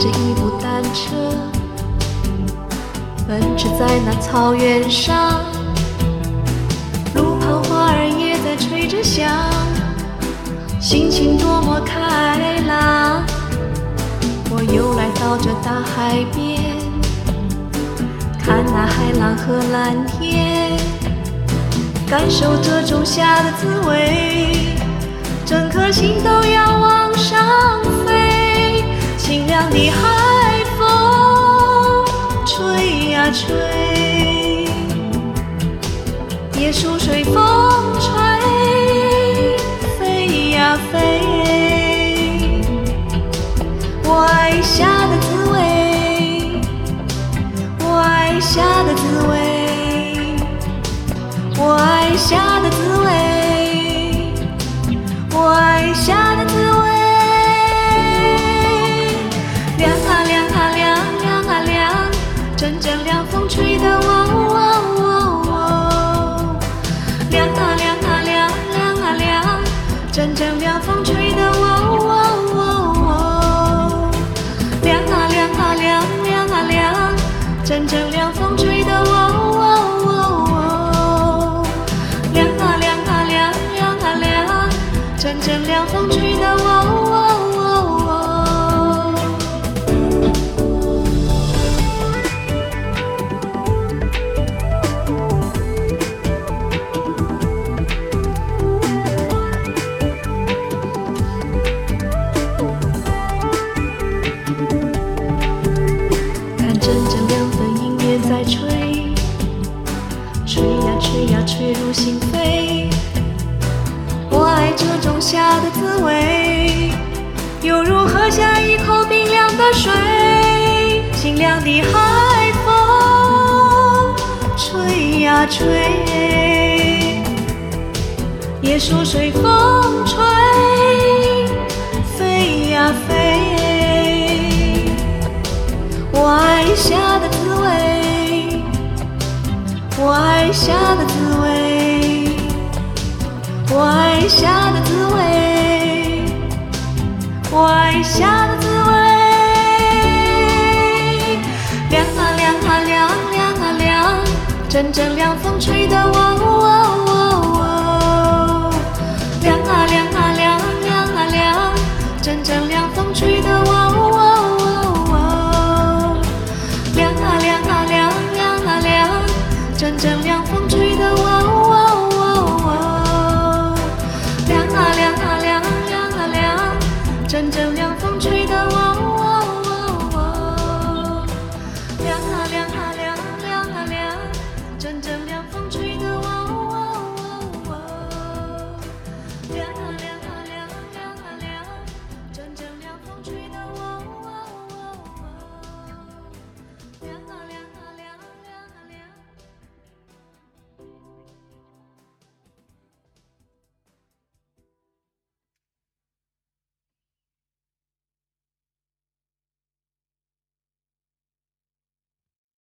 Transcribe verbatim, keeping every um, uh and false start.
着一部单车，奔驰在那草原上，路旁花儿也在吹着响，心情多么开朗。我又来到这大海边，看那海浪和蓝天，感受这仲夏的滋味，整颗心都要往上飞。清凉的海风吹呀吹，椰树随风吹，飞呀飞。我爱夏的滋味，我爱夏的滋味，我爱夏的滋味，我爱夏的滋味。凉啊凉啊凉，凉啊凉，阵阵凉风吹得喔喔喔喔。凉啊凉啊凉，凉啊凉，阵阵凉风吹得喔喔喔喔。凉啊凉啊凉，凉啊凉，阵阵凉风吹得喔喔喔喔。凉啊凉啊凉，凉啊凉，阵阵凉风吹得喔喔喔喔。看阵阵凉风迎面在吹，吹呀吹呀吹入心扉。我爱这仲夏的滋味，犹如喝下一口冰凉的水。清凉的海风吹呀吹，椰树随风吹，飞呀飞。我爱夏的滋味，我爱夏的滋味，我爱夏的滋味，我爱夏的滋味。凉啊凉啊凉，凉啊凉，阵阵凉风吹得喔喔喔喔。凉啊凉啊凉，凉啊凉，阵阵凉风吹得喔喔喔喔。凉啊凉啊凉，凉啊凉，阵阵凉风吹得喔喔喔喔。凉啊凉啊凉，凉啊凉，阵阵凉